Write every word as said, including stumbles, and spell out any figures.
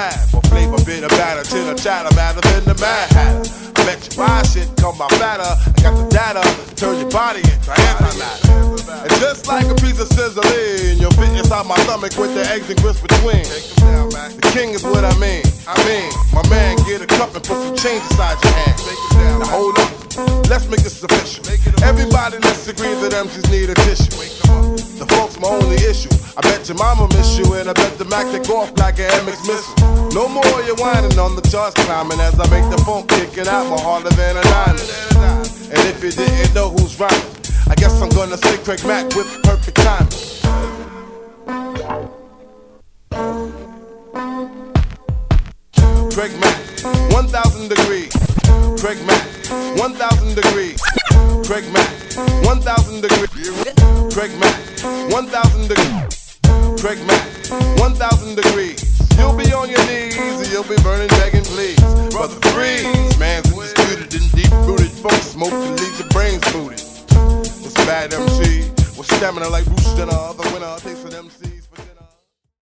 rap. For flavor, bitter batter, chitter chatter, better than the Mad Hatter. I bet you buy shit, come by fatter. I got the data, turn your body into antimatter. And just like a piece of sizzling, you'll fit inside my stomach with the eggs and grits between. The king is what I mean. I mean, my man, get a cup and put some change inside your hand. Now hold up, let's make this official. Everybody let's agree that M Cs need a tissue. The folks my only issue. I bet your mama miss you, and I bet the Mac take off like an M X missile. No more you whining on the charts climbing as I make the phone kicking out more harder than a diamond. And if you didn't know who's rhyming, I guess I'm gonna say Craig Mack with perfect timing. Craig Mack, one thousand degrees. Craig Mack, one thousand degrees. Craig Mack, one thousand degrees. Craig Mack, one thousand degrees. Craig Mack, one thousand degrees. You'll be on your knees and you'll be burning, begging, please.